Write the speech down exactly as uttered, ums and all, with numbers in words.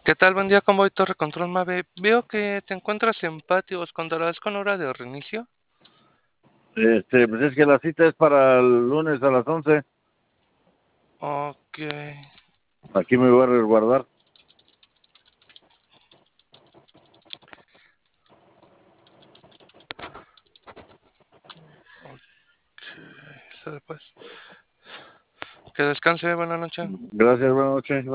¿Qué tal? Buen día, ¿cómo voy? Torre Control Mave. Veo que te encuentras en patios. ¿Contarás con hora de reinicio? Este, pues es que la cita es para el lunes a las once. Ok. Aquí me voy a resguardar. Ok. Sale, pues. Que descanse, buena noche. Gracias, buenas noches.